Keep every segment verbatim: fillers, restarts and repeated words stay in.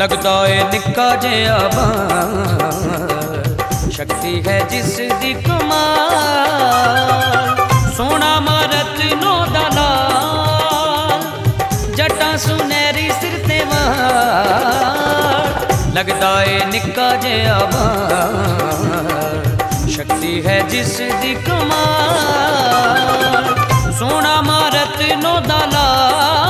लगदा ए निक्का जिहा बाल, शक्ति है जिस दी कमाल। सोना मारत नो दा लाल, जटा सुनहरी सिर ते वाल। लगदा ए निक्का जिहा बाल, शक्ति है जिस दी कमाल। सोना मारत नो दा लाल।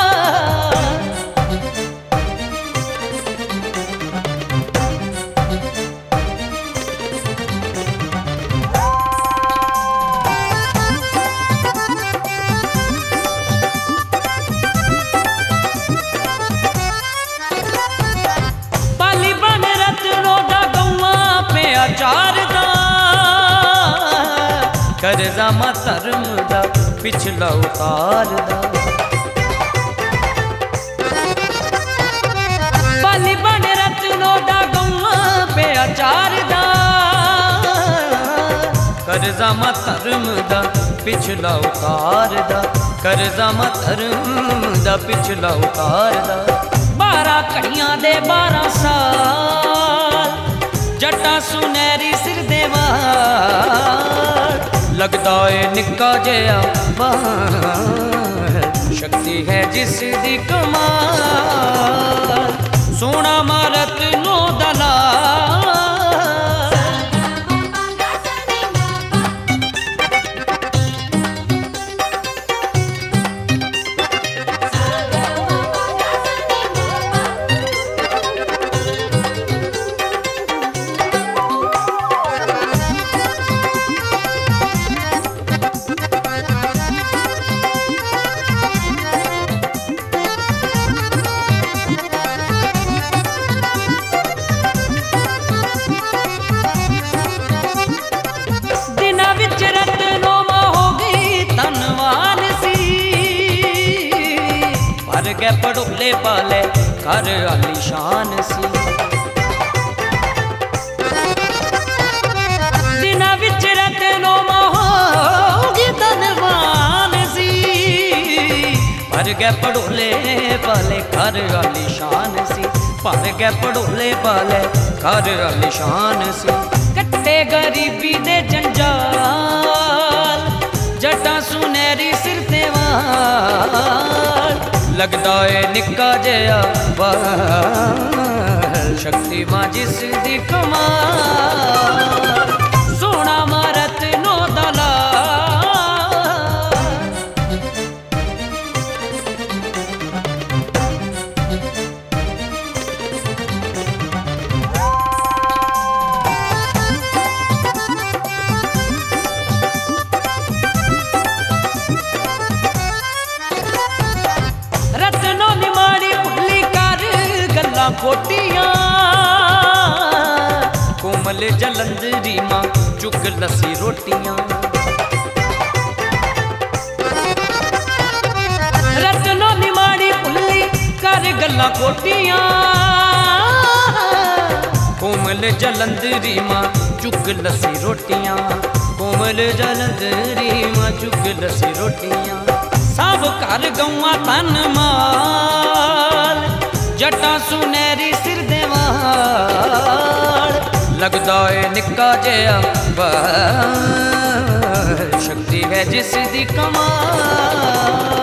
करजा मा धर्म दा पिछला उतार दा, बाली बने रत्नों दा गौआ पे अचार दा। करजा मा धर्म दा पिछला उतार दा, करजा मा धर्म दा पिछला उतार दा। बारह कड़ियां दे बारह साल, जटा सुनहरी सिर दे वाल। लगदा ए निक्का जिहा बाल, शक्ति है जिस दी कमाल। सोना मारत नो दा लाल। गै पड़ोले पाले घर आलीशान सी, दिना विच रतनो मोगी धनवान सी। भर गै पड़ोले पाले घर आलीशान सी, भर गै पड़ोले पाले घर आलीशान सी। कट्टे गरीबी दे जंजाल, जटा सुनहरी सिर ते वाल। लगदा ए निक्का जिहा बाल, शक्ति मां जिस दी कमाल। सोना मारत नो दा लाल। रत्नों दी माड़ी भुल्ली कर गल्लां खोटियां, कोमल जलंधरी मां चुग लस्सी रोटियां। रत्नों दी माड़ी भुल्ली कर गल्लां खोटियां, कोमल जलंधरी मां चुग लस्सी रोटियां। कोमल जलंधरी मां चुग लस्सी रोटियां। सब घर गौआ तन माल, जटा सुनहरी सिर दे वाल। लगदा ए निक्का जिहा बाल, शक्ति है जिस दी कमाल।